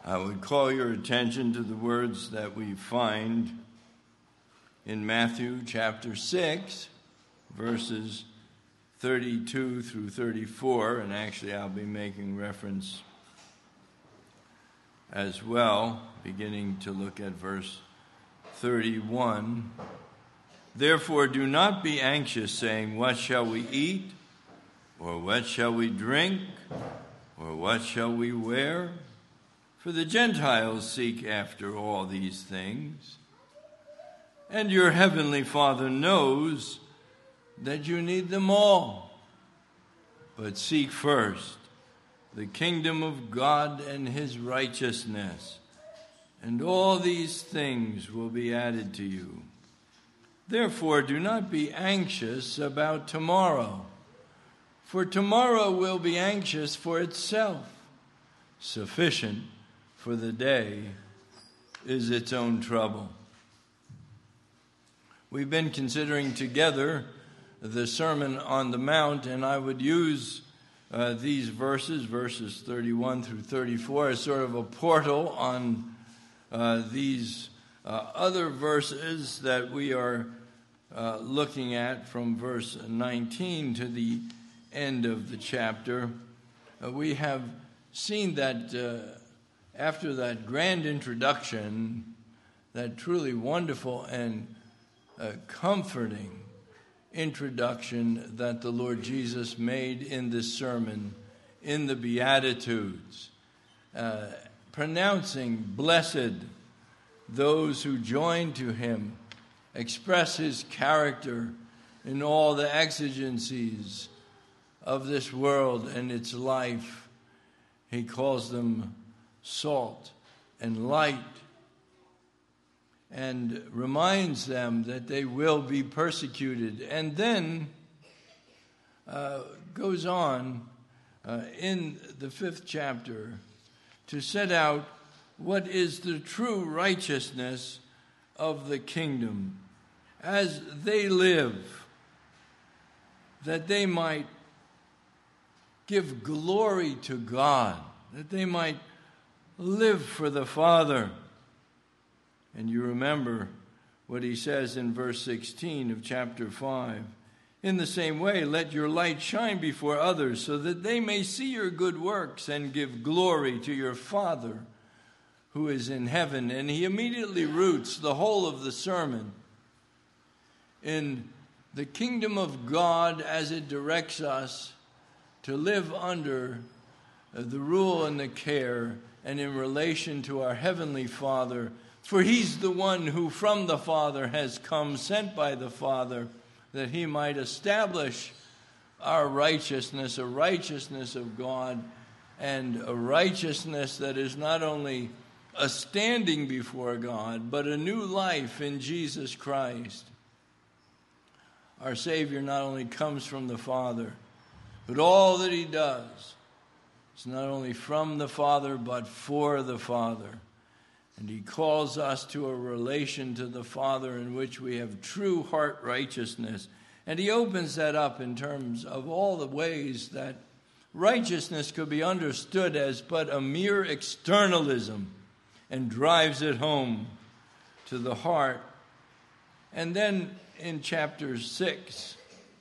I would call your attention to the words that we find in Matthew chapter 6, verses 32 through 34, and actually I'll be making reference as well, beginning to look at verse 31. Therefore, do not be anxious, saying, what shall we eat? Or what shall we drink? Or what shall we wear? For the Gentiles seek after all these things, and your heavenly Father knows that you need them all. But seek first the kingdom of God and his righteousness, and all these things will be added to you. Therefore, do not be anxious about tomorrow, for tomorrow will be anxious for itself. Sufficient for the day is its own trouble. We've been considering together the Sermon on the Mount, and I would use these verses 31 through 34, as sort of a portal on these other verses that we are looking at from verse 19 to the end of the chapter. We have seen that after that grand introduction, that truly wonderful and comforting introduction that the Lord Jesus made in this sermon, in the Beatitudes, pronouncing blessed those who join to him, express his character in all the exigencies of this world and its life. He calls them salt and light, and reminds them that they will be persecuted, and then goes on in the 5th chapter to set out what is the true righteousness of the kingdom as they live, that they might give glory to God, that they might live for the Father. And you remember what he says in verse 16 of chapter 5. In the same way, let your light shine before others, so that they may see your good works and give glory to your Father who is in heaven. And he immediately roots the whole of the sermon in the kingdom of God as it directs us to live under the rule and the care and in relation to our heavenly Father. For he's the one who from the Father has come, sent by the Father, that he might establish our righteousness, a righteousness of God, and a righteousness that is not only a standing before God, but a new life in Jesus Christ. Our Savior not only comes from the Father, but all that he does is not only from the Father, but for the Father. And he calls us to a relation to the Father in which we have true heart righteousness. And he opens that up in terms of all the ways that righteousness could be understood as but a mere externalism, and drives it home to the heart. And then in chapter 6,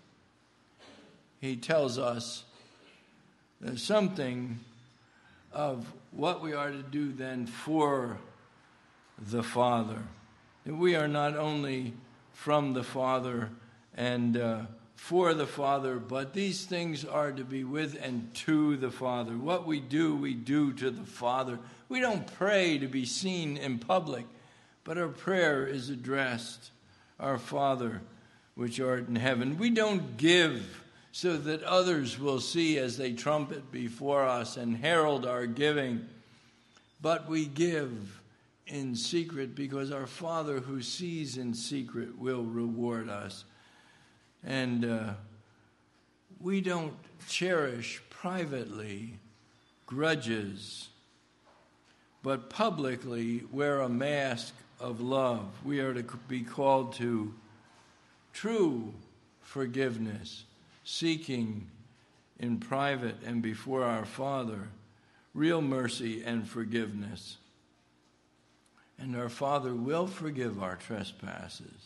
he tells us something of what we are to do then for the Father. That we are not only from the Father and for the Father, but these things are to be with and to the Father. What we do to the Father. We don't pray to be seen in public, but our prayer is addressed, our Father which art in heaven. We don't give so that others will see as they trumpet before us and herald our giving, but we give in secret, because our Father who sees in secret will reward us. And we don't cherish privately grudges, but publicly wear a mask of love. We are to be called to true forgiveness, seeking in private and before our Father real mercy and forgiveness. And our Father will forgive our trespasses.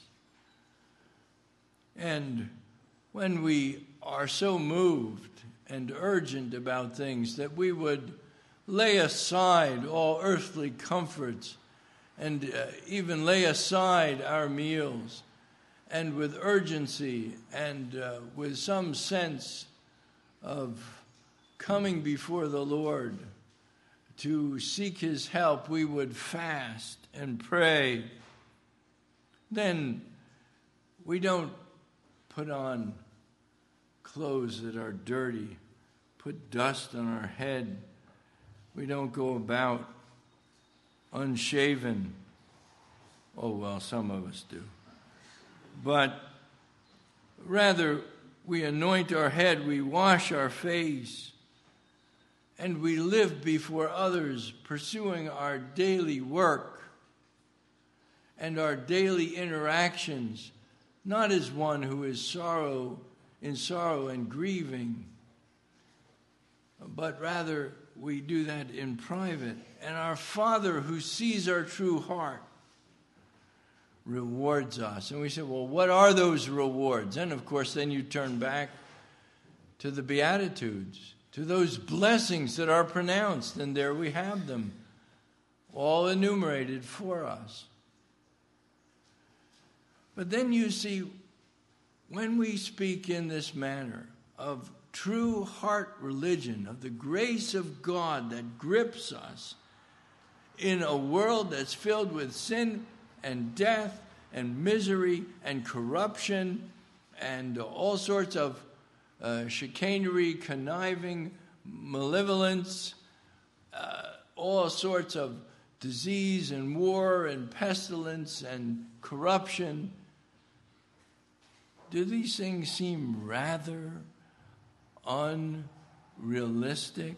And when we are so moved and urgent about things that we would lay aside all earthly comforts and even lay aside our meals, and with urgency and with some sense of coming before the Lord to seek his help, we would fast and pray. Then we don't put on clothes that are dirty, put dust on our head. We don't go about unshaven. Oh, well, some of us do. But rather, we anoint our head, we wash our face, and we live before others, pursuing our daily work and our daily interactions, not as one who is in sorrow and grieving, but rather we do that in private. And our Father, who sees our true heart, rewards us. And we say, well, what are those rewards? And of course, then you turn back to the Beatitudes, to those blessings that are pronounced, and there we have them, all enumerated for us. But then you see, when we speak in this manner of true heart religion, of the grace of God that grips us in a world that's filled with sin and death and misery and corruption and all sorts of chicanery, conniving, malevolence, all sorts of disease and war and pestilence and corruption. Do these things seem rather unrealistic?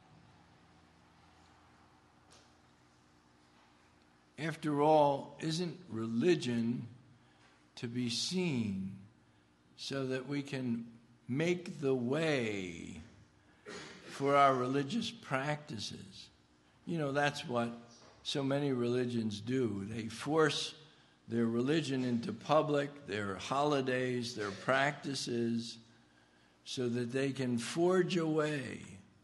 After all, isn't religion to be seen so that we can make the way for our religious practices? You know, that's what so many religions do. They force their religion into public, their holidays, their practices, so that they can forge a way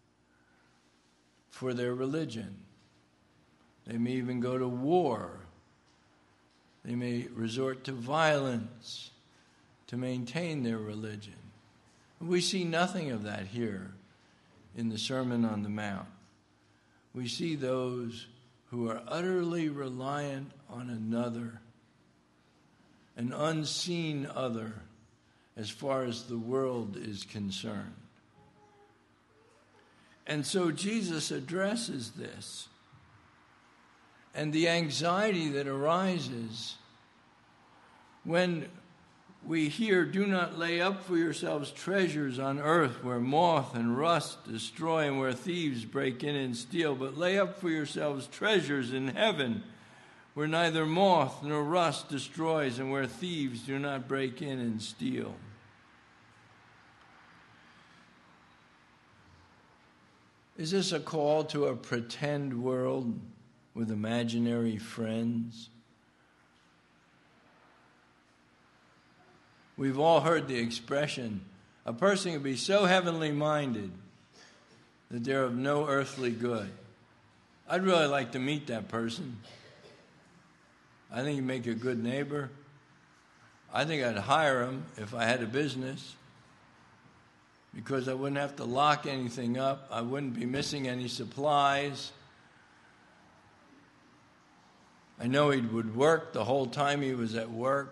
for their religion. They may even go to war. They may resort to violence to maintain their religion. We see nothing of that here in the Sermon on the Mount. We see those who are utterly reliant on another, an unseen other, as far as the world is concerned. And so Jesus addresses this and the anxiety that arises when we hear, do not lay up for yourselves treasures on earth where moth and rust destroy and where thieves break in and steal, but lay up for yourselves treasures in heaven where neither moth nor rust destroys and where thieves do not break in and steal. Is this a call to a pretend world with imaginary friends? We've all heard the expression, a person can be so heavenly minded that they're of no earthly good. I'd really like to meet that person. I think he'd make a good neighbor. I think I'd hire him if I had a business, because I wouldn't have to lock anything up. I wouldn't be missing any supplies. I know he would work the whole time he was at work.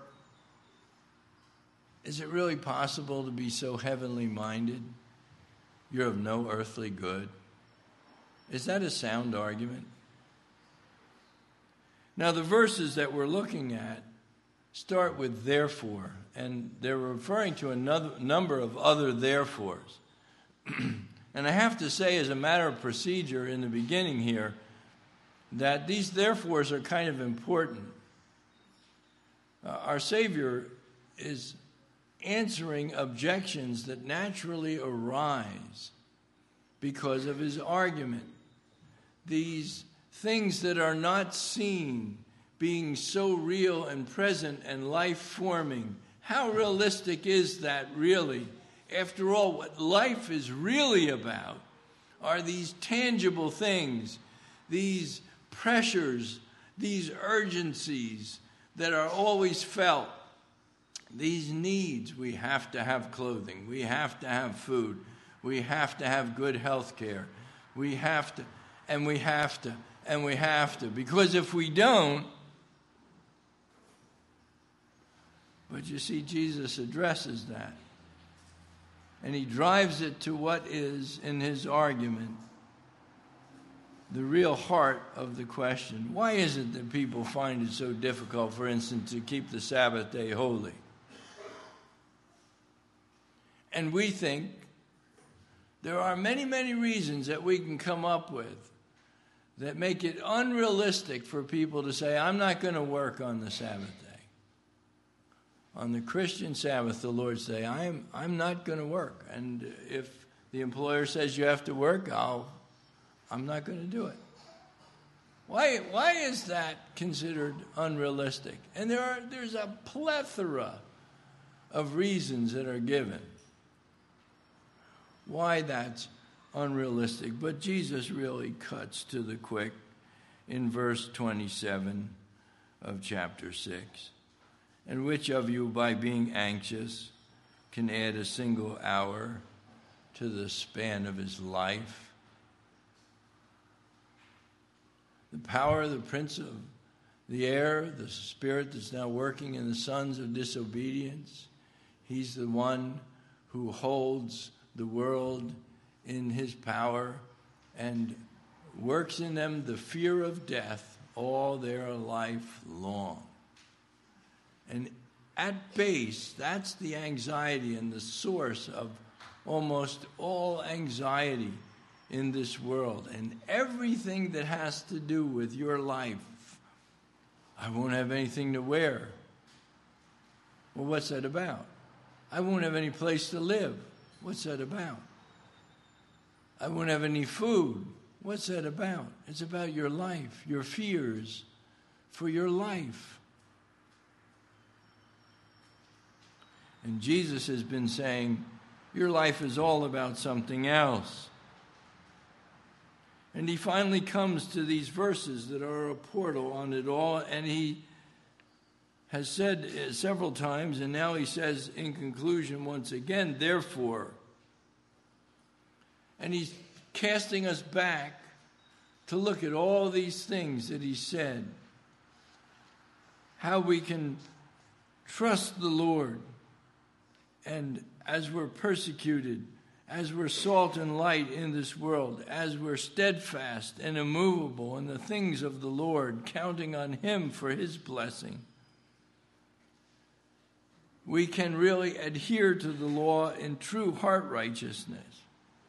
Is it really possible to be so heavenly minded? You're of no earthly good. Is that a sound argument? Now, the verses that we're looking at start with therefore, and they're referring to a number of other therefores. And I have to say, as a matter of procedure in the beginning here, that these therefores are kind of important. Our Savior is answering objections that naturally arise because of his argument. these things that are not seen being so real and present and life-forming. How realistic is that really? After all, what life is really about are these tangible things, these pressures, these urgencies that are always felt, these needs. We have to have clothing, we have to have food, we have to have good health care, we have to, and we have to, and we have to, because if we don't, but you see, Jesus addresses that. And he drives it to what is, in his argument, the real heart of the question. Why is it that people find it so difficult, for instance, to keep the Sabbath day holy? And we think there are many, many reasons that we can come up with that make it unrealistic for people to say, I'm not going to work on the Sabbath day. On the Christian Sabbath, the Lord's Day, I'm not going to work. And if the employer says you have to work, I'm not going to do it. Why is that considered unrealistic? And there's a plethora of reasons that are given why that's unrealistic. But Jesus really cuts to the quick in verse 27 of chapter 6. And which of you, by being anxious, can add a single hour to the span of his life? The power of the prince of the air, the spirit that's now working in the sons of disobedience, he's the one who holds the world in his power and works in them the fear of death all their life long. And at base, that's the anxiety and the source of almost all anxiety in this world. And everything that has to do with your life. I won't have anything to wear. Well, what's that about? I won't have any place to live. What's that about? I won't have any food. What's that about? It's about your life, your fears for your life. And Jesus has been saying, your life is all about something else. And he finally comes to these verses that are a portal on it all, and he has said several times, and now he says in conclusion once again, therefore. And he's casting us back to look at all these things that he said, how we can trust the Lord. And as we're persecuted, as we're salt and light in this world, as we're steadfast and immovable in the things of the Lord, counting on him for his blessing, we can really adhere to the law in true heart righteousness.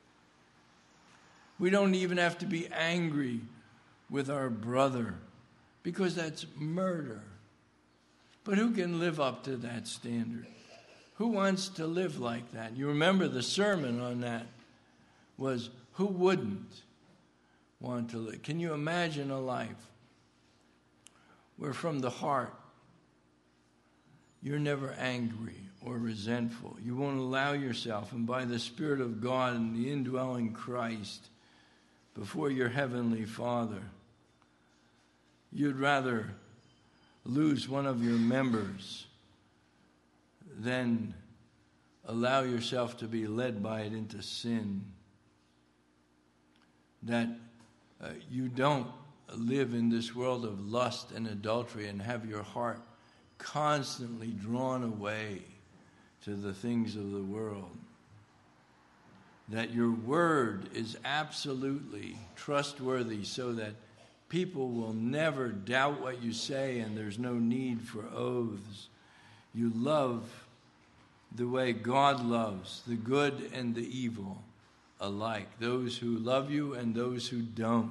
We don't even have to be angry with our brother, because that's murder. But who can live up to that standard? Who wants to live like that? You remember the sermon on that was, who wouldn't want to live? Can you imagine a life where from the heart you're never angry or resentful? You won't allow yourself, and by the Spirit of God and the indwelling Christ before your heavenly Father, you'd rather lose one of your members than allow yourself to be led by it into sin. That you don't live in this world of lust and adultery and have your heart constantly drawn away to the things of the world. That your word is absolutely trustworthy so that people will never doubt what you say and there's no need for oaths. You love the way God loves, the good and the evil alike, those who love you and those who don't.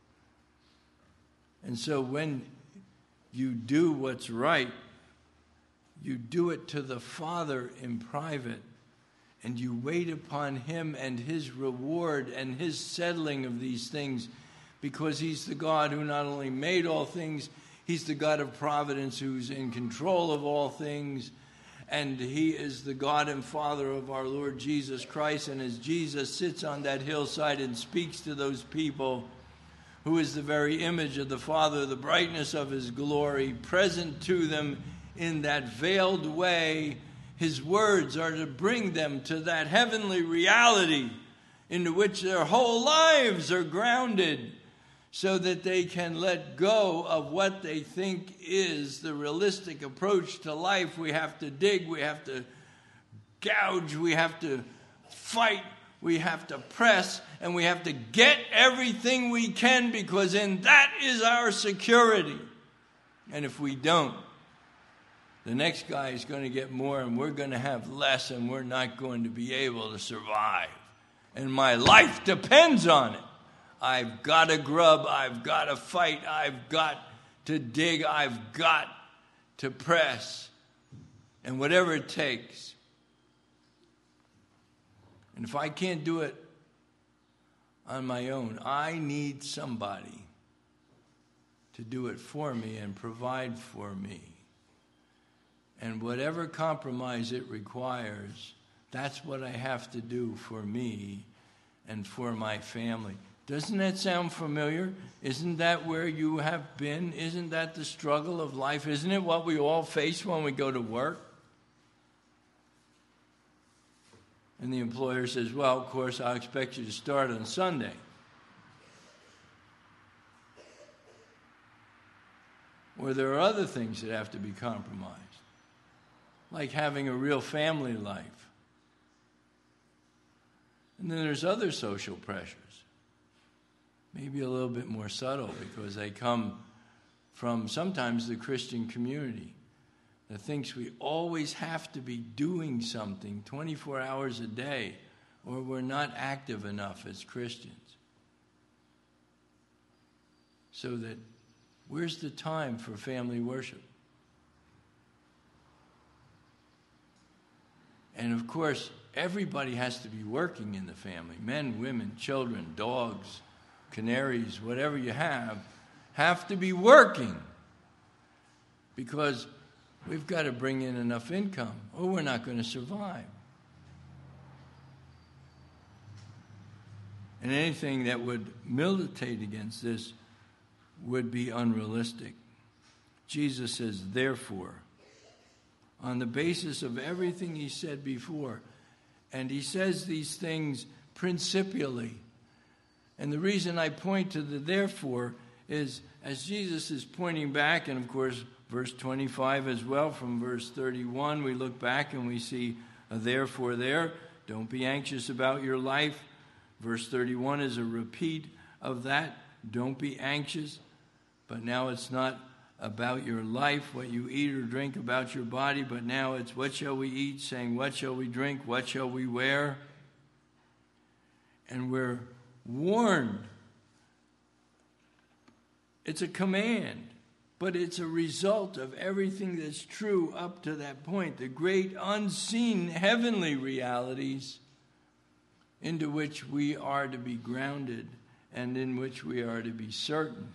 And so when you do what's right, you do it to the Father in private, and you wait upon him and his reward and his settling of these things, because he's the God who not only made all things, he's the God of providence who's in control of all things. And he is the God and Father of our Lord Jesus Christ. And as Jesus sits on that hillside and speaks to those people, who is the very image of the Father, the brightness of his glory, present to them in that veiled way, his words are to bring them to that heavenly reality into which their whole lives are grounded, so that they can let go of what they think is the realistic approach to life. We have to dig, we have to gouge, we have to fight, we have to press, and we have to get everything we can, because in that is our security. And if we don't, the next guy is going to get more, and we're going to have less, and we're not going to be able to survive. And my life depends on it. I've got to grub, I've got to fight, I've got to dig, I've got to press, and whatever it takes. And if I can't do it on my own, I need somebody to do it for me and provide for me. And whatever compromise it requires, that's what I have to do for me and for my family. Doesn't that sound familiar? Isn't that where you have been? Isn't that the struggle of life? Isn't it what we all face when we go to work? And the employer says, well, of course, I'll expect you to start on Sunday. Or there are other things that have to be compromised, like having a real family life. And then there's other social pressures, maybe a little bit more subtle, because they come from sometimes the Christian community that thinks we always have to be doing something 24 hours a day, or we're not active enough as Christians. So that, where's the time for family worship? And of course, everybody has to be working in the family. Men, women, children, dogs, canaries, whatever you have to be working. Because we've got to bring in enough income, or we're not going to survive. And anything that would militate against this would be unrealistic. Jesus says, therefore, on the basis of everything he said before, and he says these things principially. And the reason I point to the therefore is, as Jesus is pointing back, and of course, verse 25 as well, from verse 31, we look back and we see a therefore there. Don't be anxious about your life. Verse 31 is a repeat of that. Don't be anxious. But now it's not about your life, what you eat or drink, about your body, but now it's what shall we eat, saying what shall we drink, what shall we wear? And we're warned. It's a command, but it's a result of everything that's true up to that point, the great unseen heavenly realities into which we are to be grounded and in which we are to be certain.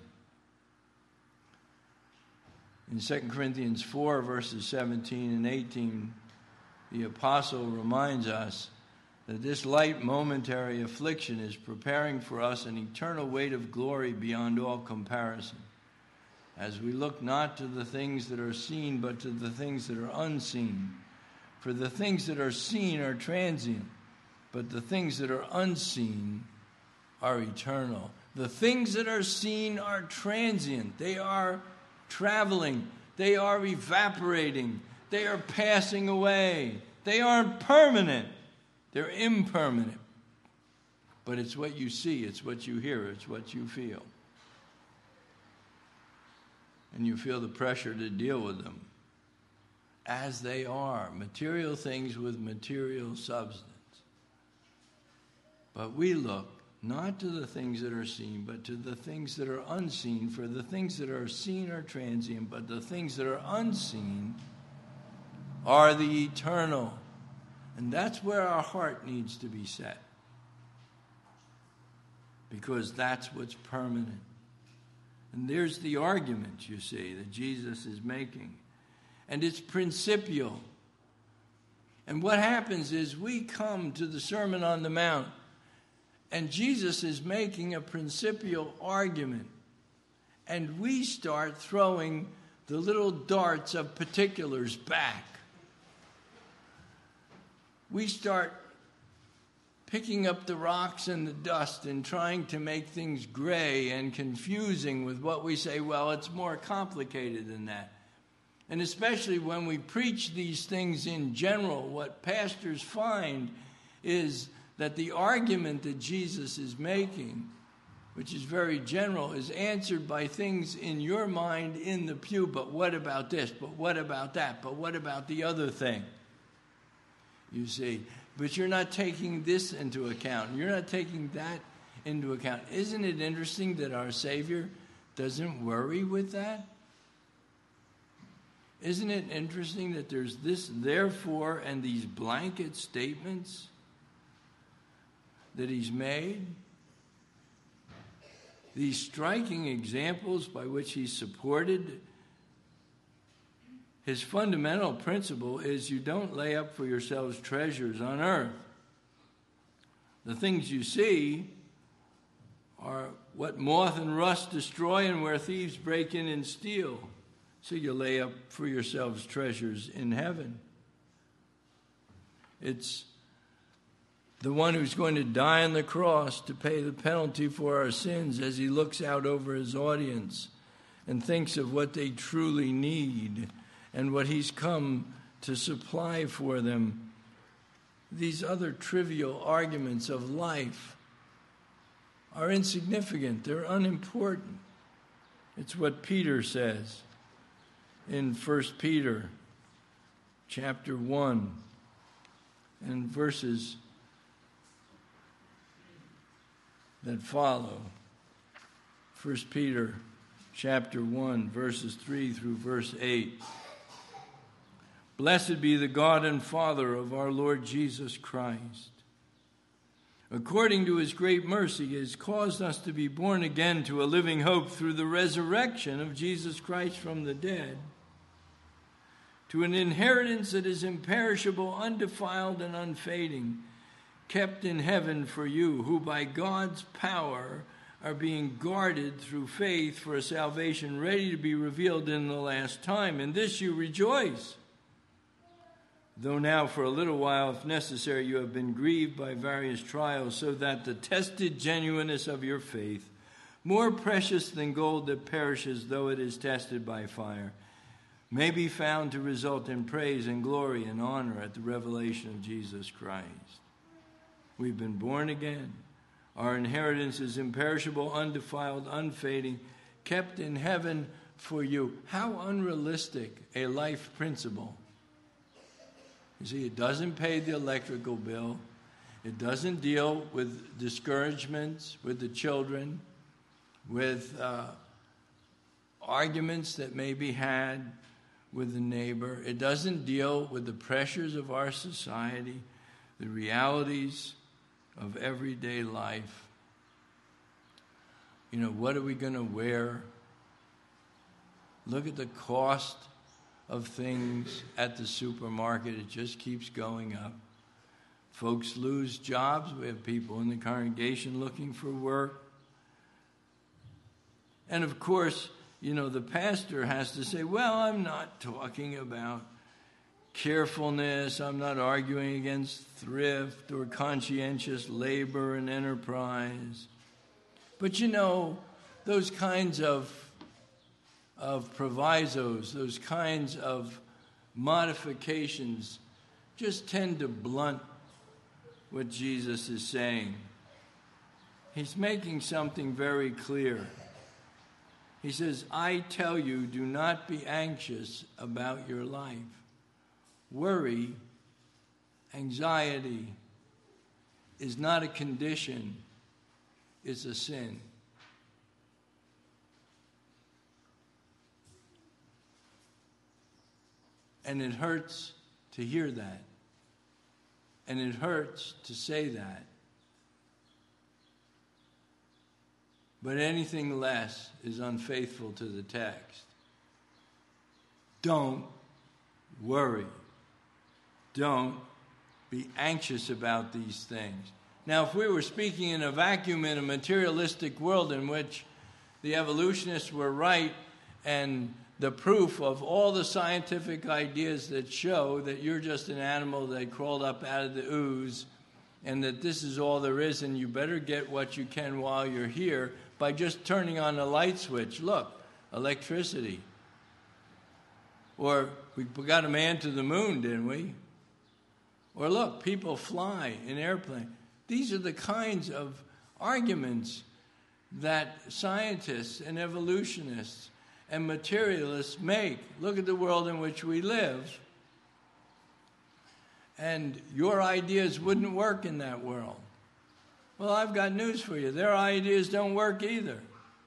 In 2 Corinthians 4, verses 17 and 18, the apostle reminds us that this light momentary affliction is preparing for us an eternal weight of glory beyond all comparison, as we look not to the things that are seen, but to the things that are unseen. For the things that are seen are transient, but the things that are unseen are eternal. The things that are seen are transient. They are traveling. They are evaporating. They are passing away. They aren't permanent. They're impermanent. But it's what you see, it's what you hear, it's what you feel. And you feel the pressure to deal with them as they are, material things with material substance. But we look not to the things that are seen, but to the things that are unseen. For the things that are seen are transient, but the things that are unseen are the eternal. And that's where our heart needs to be set. because that's what's permanent. And there's the argument, you see, that Jesus is making. And it's principial. And what happens is we come to the Sermon on the Mount, and Jesus is making a principial argument. And we start throwing the little darts of particulars back. We start picking up the rocks and the dust and trying to make things gray and confusing with what we say, well, it's more complicated than that. And especially when we preach these things in general, what pastors find is that the argument that Jesus is making, which is very general, is answered by things in your mind in the pew. But what about this? But what about that? But what about the other thing? You see, but you're not taking this into account. You're not taking that into account. Isn't it interesting that our Savior doesn't worry with that? Isn't it interesting that there's this therefore and these blanket statements that he's made? These striking examples by which he supported his fundamental principle is you don't lay up for yourselves treasures on earth. The things you see are what moth and rust destroy and where thieves break in and steal. So you lay up for yourselves treasures in heaven. It's the one who's going to die on the cross to pay the penalty for our sins as he looks out over his audience and thinks of what they truly need and what he's come to supply for them. These other trivial arguments of life are insignificant. They're unimportant. It's what Peter says in 1 Peter chapter 1 and verses that follow. 1 Peter chapter 1, verses 3 through verse 8. Blessed be the God and Father of our Lord Jesus Christ. According to his great mercy, he has caused us to be born again to a living hope through the resurrection of Jesus Christ from the dead, to an inheritance that is imperishable, undefiled, and unfading, kept in heaven for you, who by God's power are being guarded through faith for a salvation ready to be revealed in the last time. In this you rejoice, though now for a little while, if necessary, you have been grieved by various trials, so that the tested genuineness of your faith, more precious than gold that perishes though it is tested by fire, may be found to result in praise and glory and honor at the revelation of Jesus Christ. We've been born again. Our inheritance is imperishable, undefiled, unfading, kept in heaven for you. How unrealistic a life principle. You see, it doesn't pay the electrical bill. It doesn't deal with discouragements with the children, with arguments that may be had with the neighbor. It doesn't deal with the pressures of our society, the realities of everyday life. You know, what are we going to wear? Look at the cost of things at the supermarket. It just keeps going up. Folks lose jobs. We have people in the congregation looking for work. And of course, you know, the pastor has to say, well, I'm not talking about carefulness. I'm not arguing against thrift or conscientious labor and enterprise. But you know, those kinds of provisos, those kinds of modifications just tend to blunt what Jesus is saying. He's making something very clear. He says, I tell you, do not be anxious about your life. Worry, anxiety is not a condition, it's a sin. And it hurts to hear that. And it hurts to say that. but anything less is unfaithful to the text. Don't worry. Don't be anxious about these things. Now, if we were speaking in a vacuum in a materialistic world in which the evolutionists were right and the proof of all the scientific ideas that show that you're just an animal that crawled up out of the ooze and that this is all there is and you better get what you can while you're here by just turning on a light switch. Look, electricity. Or we got a man to the moon, didn't we? Or look, people fly in airplanes. These are the kinds of arguments that scientists and evolutionists and materialists make. Look at the world in which we live. And your ideas wouldn't work in that world. Well, I've got news for you. Their ideas don't work either.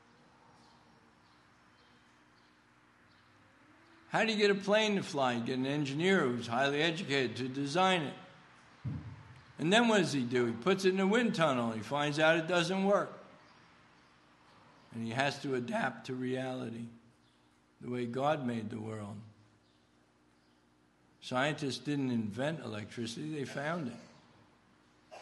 How do you get a plane to fly? You get an engineer who's highly educated to design it. And then what does he do? He puts it in a wind tunnel. He finds out it doesn't work. And he has to adapt to reality, the way God made the world. Scientists didn't invent electricity, they found it.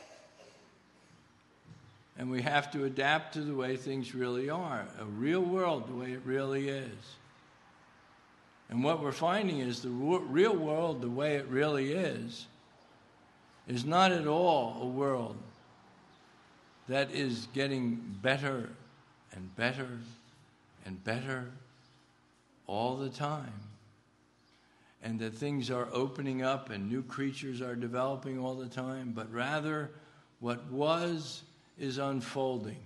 And we have to adapt to the way things really are, a real world the way it really is. And what we're finding is the real world the way it really is not at all a world that is getting better and better and better all the time. And that things are opening up and new creatures are developing all the time, but rather what was is unfolding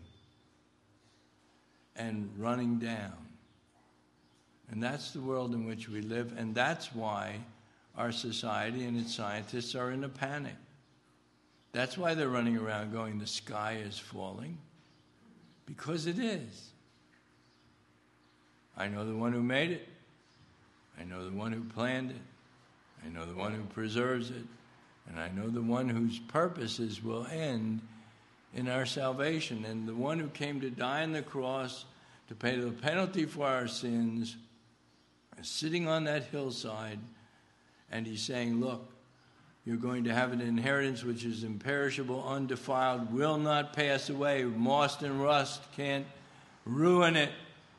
and running down. And that's the world in which we live, and that's why our society and its scientists are in a panic. That's why they're running around going, the sky is falling, because it is. I know the one who made it. I know the one who planned it. I know the one who preserves it. And I know the one whose purposes will end in our salvation. And the one who came to die on the cross to pay the penalty for our sins is sitting on that hillside. And he's saying, look, you're going to have an inheritance which is imperishable, undefiled, will not pass away. Moss and rust can't ruin it.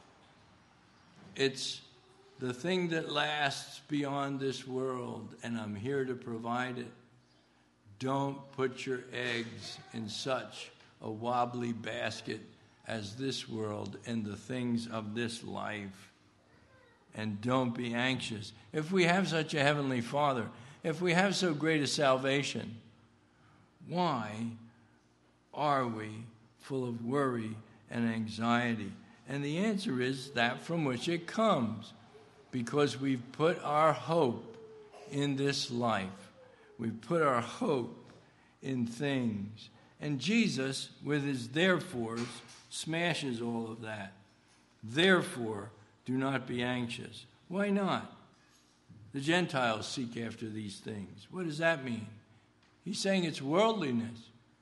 It's the thing that lasts beyond this world, and I'm here to provide it. Don't put your eggs in such a wobbly basket as this world and the things of this life. And don't be anxious. If we have such a heavenly Father, if we have so great a salvation, why are we full of worry and anxiety? And the answer is that from which it comes. Because we've put our hope in this life. We've put our hope in things. And Jesus, with his therefores, smashes all of that. Therefore, do not be anxious. Why not? The Gentiles seek after these things. What does that mean? He's saying it's worldliness.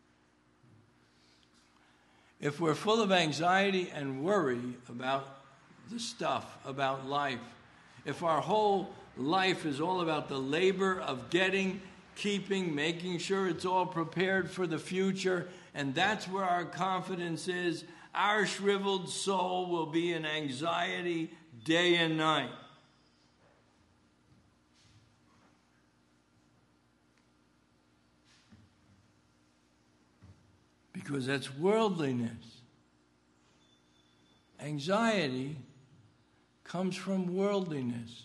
If we're full of anxiety and worry about the stuff, about life, if our whole life is all about the labor of getting, keeping, making sure it's all prepared for the future, and that's where our confidence is, our shriveled soul will be in anxiety day and night. Because that's worldliness. Anxiety comes from worldliness.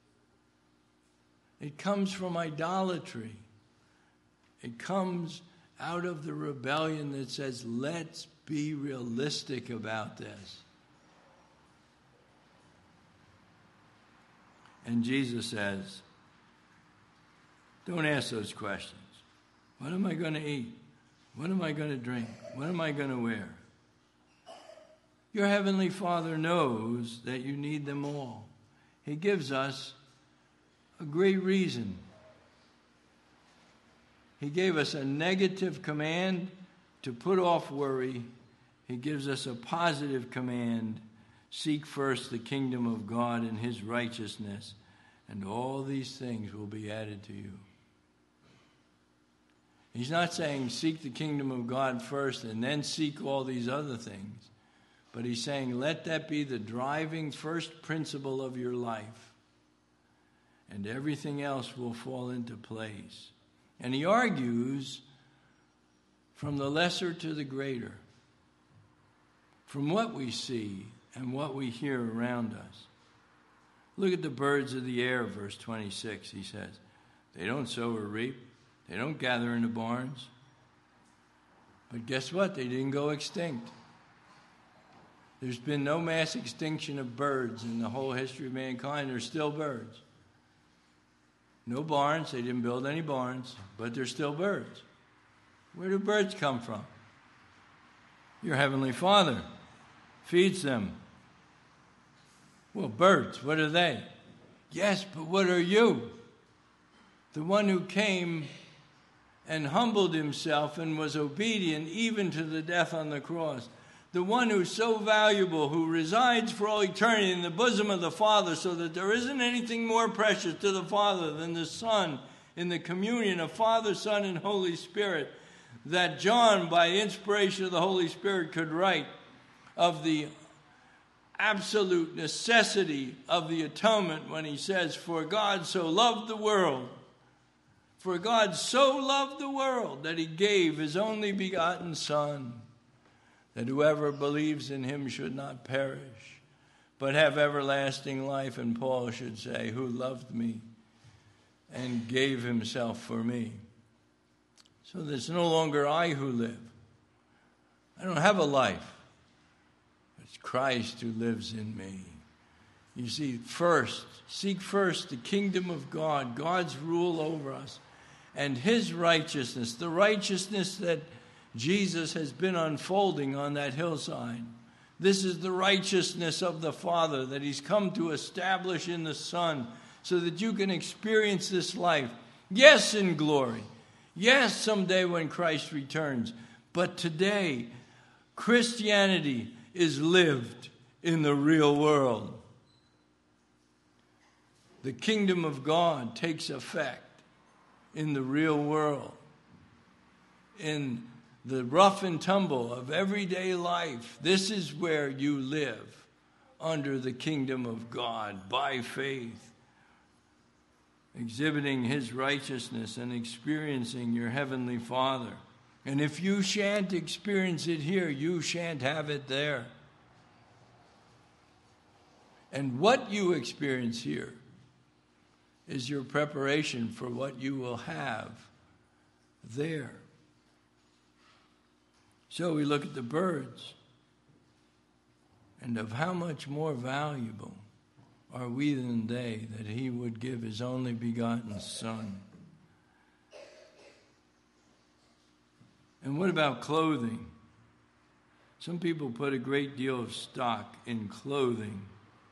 It comes from idolatry. It comes out of the rebellion that says, let's be realistic about this. And Jesus says, don't ask those questions. What am I going to eat? What am I going to drink? What am I going to wear? Your Heavenly Father knows that you need them all. He gives us a great reason. He gave us a negative command to put off worry. He he gives us a positive command. Seek first the kingdom of God and his righteousness, and all these things will be added to you. He's not saying seek the kingdom of God first and then seek all these other things. But he's saying let that be the driving first principle of your life. And everything else will fall into place. And he argues from the lesser to the greater. From what we see and what we hear around us. Look at the birds of the air, verse 26, he says. They don't sow or reap. They don't gather in the barns. But guess what? They didn't go extinct. There's been no mass extinction of birds in the whole history of mankind. There's still birds. No barns. They didn't build any barns, but there's still birds. Where do birds come from? Your heavenly Father feeds them. Well, birds, what are they? Yes, but what are you? The one who came and humbled himself and was obedient even to the death on the cross. The one who's so valuable, who resides for all eternity in the bosom of the Father, so that there isn't anything more precious to the Father than the Son in the communion of Father, Son, and Holy Spirit, that John, by inspiration of the Holy Spirit, could write of the absolute necessity of the atonement when he says, for God so loved the world, for God so loved the world that he gave his only begotten Son, that whoever believes in him should not perish, but have everlasting life. And Paul should say, who loved me and gave himself for me. So that it's no longer I who live. I don't have a life. It's Christ who lives in me. You see, seek first the kingdom of God, God's rule over us, and his righteousness, the righteousness that Jesus has been unfolding on that hillside. This is the righteousness of the Father that he's come to establish in the Son so that you can experience this life. Yes, in glory. Yes, someday when Christ returns. But today, Christianity is lived in the real world. The kingdom of God takes effect in the real world. In the rough and tumble of everyday life, this is where you live under the kingdom of God by faith, exhibiting his righteousness and experiencing your heavenly Father. And if you shan't experience it here, you shan't have it there. And what you experience here is your preparation for what you will have there. So we look at the birds, and of how much more valuable are we than they, that he would give his only begotten Son. And what about clothing? Some people put a great deal of stock in clothing.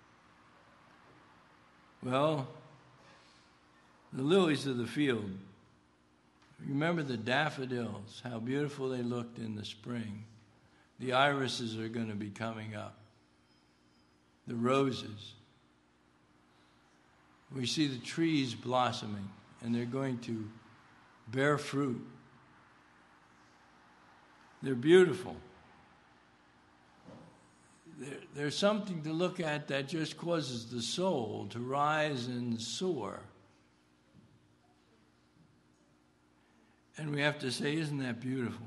Well, the lilies of the field. Remember the daffodils, how beautiful they looked in the spring. The irises are going to be coming up. The roses. We see the trees blossoming, and they're going to bear fruit. They're beautiful. There's something to look at that just causes the soul to rise and soar. And we have to say, isn't that beautiful?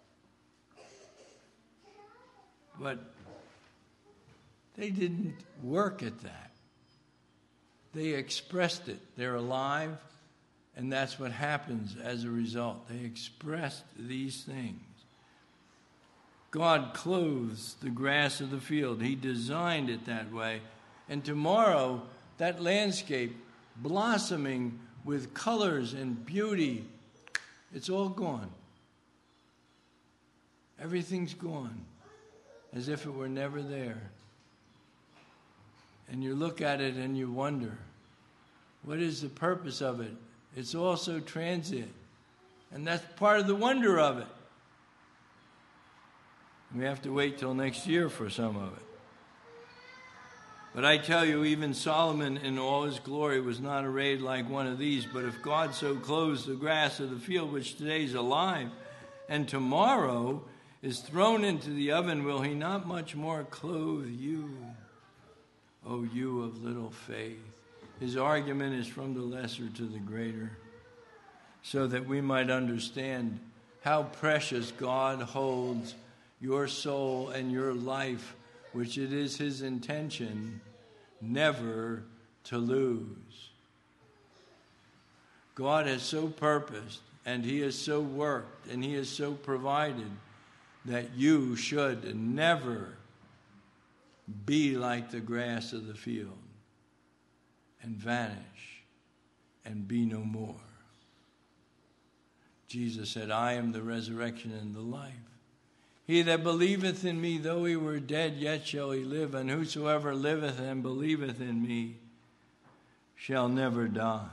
But they didn't work at that. They expressed it. They're alive, and that's what happens as a result. They expressed these things. God clothes the grass of the field. He designed it that way. And tomorrow, that landscape blossoming with colors and beauty, it's all gone. Everything's gone, as if it were never there. And you look at it and you wonder, what is the purpose of it? It's also transient. And that's part of the wonder of it. We have to wait till next year for some of it. But I tell you, even Solomon in all his glory was not arrayed like one of these. But if God so clothes the grass of the field, which today is alive, and tomorrow is thrown into the oven, will he not much more clothe you, O you of little faith? His argument is from the lesser to the greater, so that we might understand how precious God holds your soul and your life, which it is his intention never to lose. God has so purposed, and he has so worked, and he has so provided that you should never be like the grass of the field and vanish and be no more. Jesus said, I am the resurrection and the life. He that believeth in me, though he were dead, yet shall he live. And whosoever liveth and believeth in me shall never die.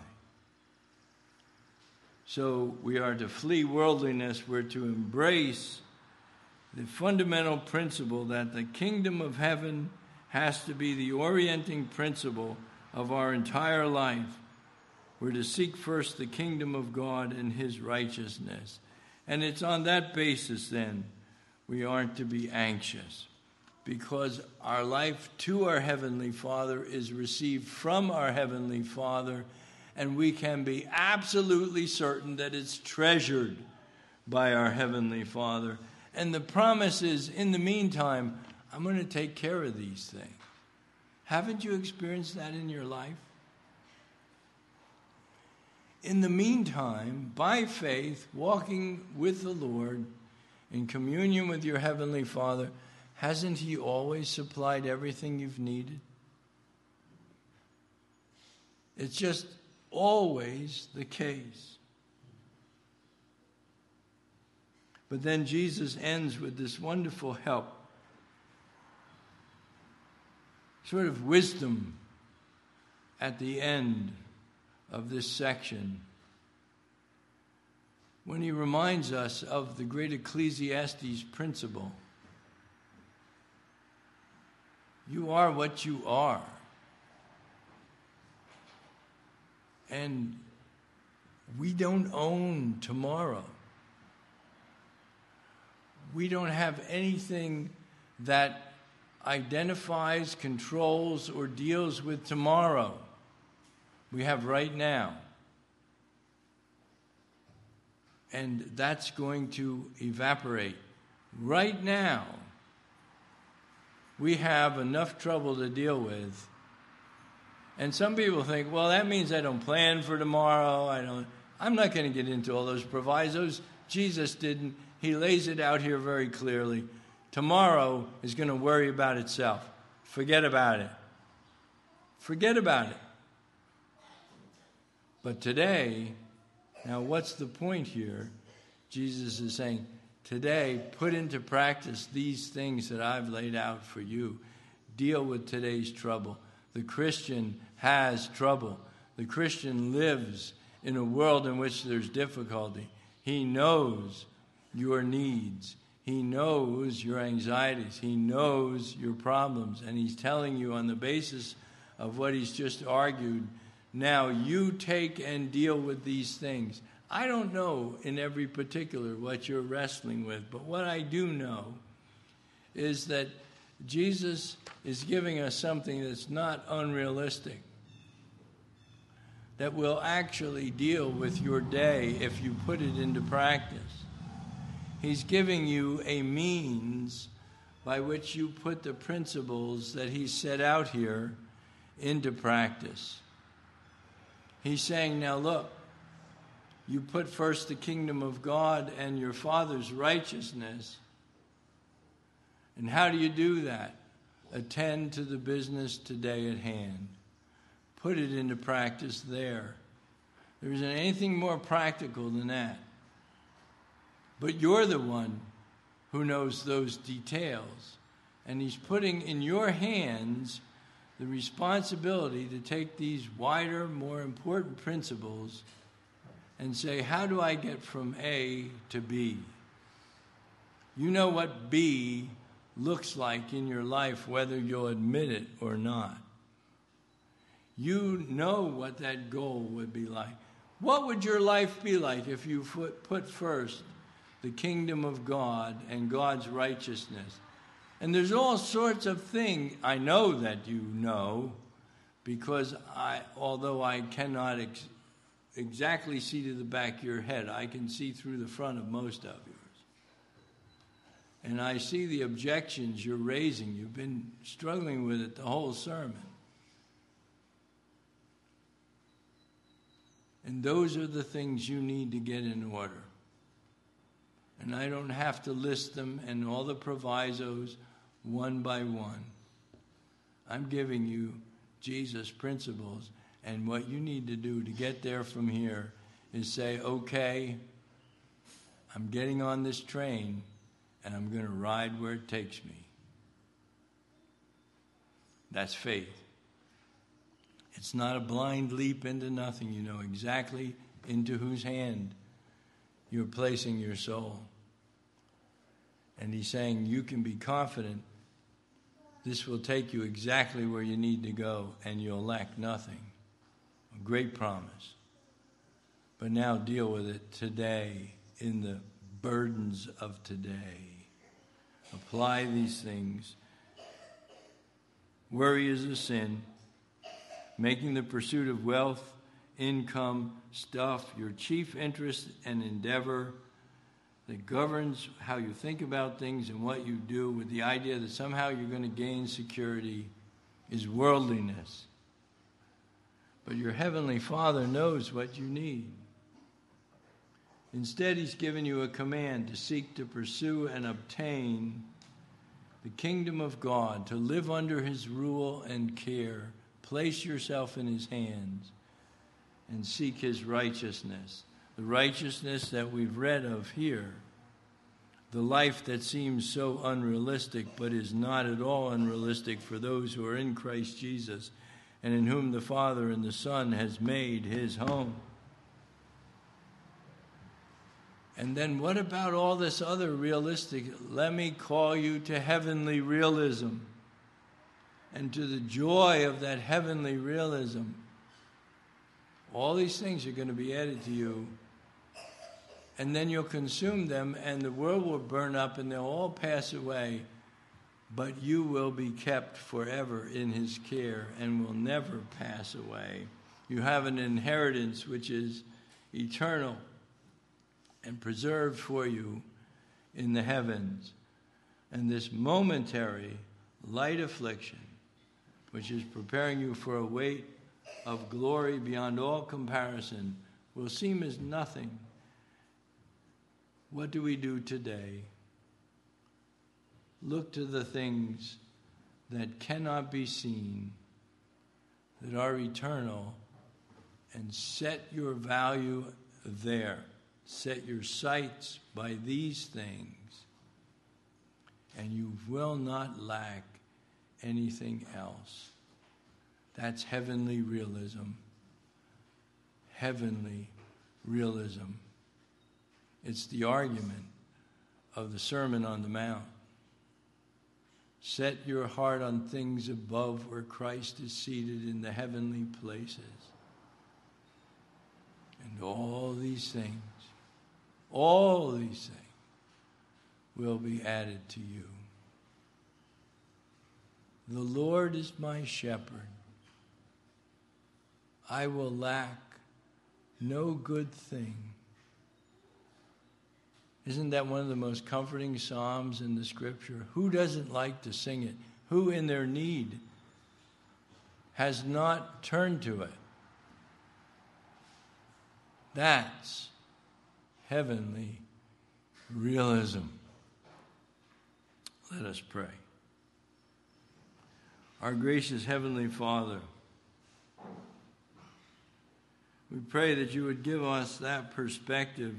So we are to flee worldliness. We're to embrace the fundamental principle that the kingdom of heaven has to be the orienting principle of our entire life. We're to seek first the kingdom of God and his righteousness. And it's on that basis then we aren't to be anxious, because our life to our Heavenly Father is received from our Heavenly Father, and we can be absolutely certain that it's treasured by our Heavenly Father. And the promise is, in the meantime, I'm going to take care of these things. Haven't you experienced that in your life? In the meantime, by faith, walking with the Lord, in communion with your Heavenly Father, hasn't he always supplied everything you've needed? It's just always the case. But then Jesus ends with this wonderful help, sort of wisdom at the end of this section, when he reminds us of the great Ecclesiastes principle. You are what you are. And we don't own tomorrow. We don't have anything that identifies, controls, or deals with tomorrow. We have right now. And that's going to evaporate. Right now, we have enough trouble to deal with. And some people think, well, that means I don't plan for tomorrow. I'm not going to get into all those provisos. Jesus didn't. He lays it out here very clearly. Tomorrow is going to worry about itself. Forget about it. Forget about it. But today, now what's the point here? Jesus is saying, today, put into practice these things that I've laid out for you. Deal with today's trouble. The Christian has trouble. The Christian lives in a world in which there's difficulty. He knows your needs. He knows your anxieties. He knows your problems. And he's telling you on the basis of what he's just argued, now you take and deal with these things. I don't know in every particular what you're wrestling with, but what I do know is that Jesus is giving us something that's not unrealistic, that will actually deal with your day if you put it into practice. He's giving you a means by which you put the principles that he set out here into practice. He's saying, now look, you put first the kingdom of God and your Father's righteousness. And how do you do that? Attend to the business today at hand. Put it into practice there. There isn't anything more practical than that. But you're the one who knows those details. And he's putting in your hands the responsibility to take these wider, more important principles and say, how do I get from A to B? You know what B looks like in your life, whether you'll admit it or not. You know what that goal would be like. What would your life be like if you put first the kingdom of God and God's righteousness? And there's all sorts of things I know that you know, because although I cannot exactly see to the back of your head, I can see through the front of most of yours. And I see the objections you're raising. You've been struggling with it the whole sermon. And those are the things you need to get in order. And I don't have to list them and all the provisos one by one. I'm giving you Jesus' principles, and what you need to do to get there from here is say, okay, I'm getting on this train, and I'm going to ride where it takes me. That's faith. It's not a blind leap into nothing. You know exactly into whose hand you're placing your soul. And he's saying you can be confident this will take you exactly where you need to go, and you'll lack nothing. A great promise. But now deal with it today in the burdens of today. Apply these things. Worry is a sin. Making the pursuit of wealth, income, stuff your chief interest and endeavor that governs how you think about things and what you do, with the idea that somehow you're going to gain security, is worldliness. But your heavenly Father knows what you need. Instead, he's given you a command to seek to pursue and obtain the kingdom of God, to live under his rule and care. Place yourself in his hands and seek his righteousness. The righteousness that we've read of here. The life that seems so unrealistic, but is not at all unrealistic for those who are in Christ Jesus, and in whom the Father and the Son has made his home. And then what about all this other realistic? Let me call you to heavenly realism and to the joy of that heavenly realism. All these things are going to be added to you, and then you'll consume them, and the world will burn up, and they'll all pass away, but you will be kept forever in his care and will never pass away. You have an inheritance which is eternal and preserved for you in the heavens. And this momentary light affliction, which is preparing you for a weight of glory beyond all comparison, will seem as nothing. What do we do today? Look to the things that cannot be seen, that are eternal, and set your value there. Set your sights by these things, and you will not lack anything else. That's heavenly realism. Heavenly realism. It's the argument of the Sermon on the Mount. Set your heart on things above, where Christ is seated in the heavenly places. And all these things will be added to you. The Lord is my shepherd. I will lack no good thing. Isn't that one of the most comforting psalms in the Scripture? Who doesn't like to sing it? Who in their need has not turned to it? That's heavenly realism. Let us pray. Our gracious Heavenly Father, we pray that you would give us that perspective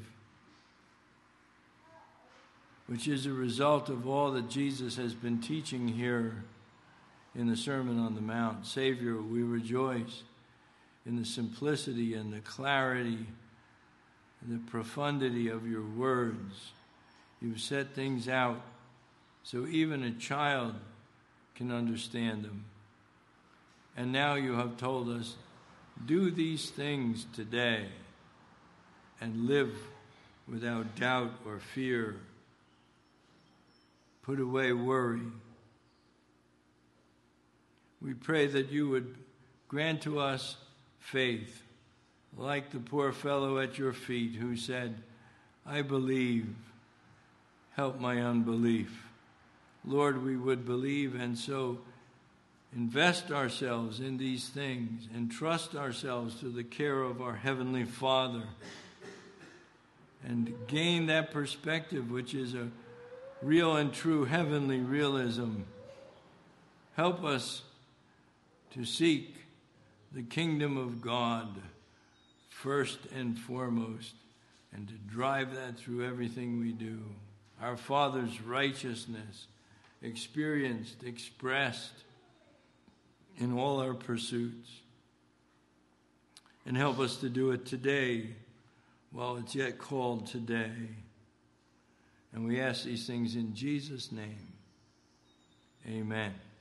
which is a result of all that Jesus has been teaching here in the Sermon on the Mount. Savior, we rejoice in the simplicity and the clarity and the profundity of your words You've set things out so even a child can understand them. And now you have told us, do these things today and live without doubt or fear. Put away worry. We pray that you would grant to us faith, like the poor fellow at your feet who said, I believe, help my unbelief. Lord, we would believe and so invest ourselves in these things and trust ourselves to the care of our Heavenly Father and gain that perspective which is a real and true heavenly realism. Help us to seek the kingdom of God first and foremost and to drive that through everything we do. Our Father's righteousness experienced, expressed in all our pursuits. And help us to do it today while it's yet called today. And we ask these things in Jesus' name. Amen.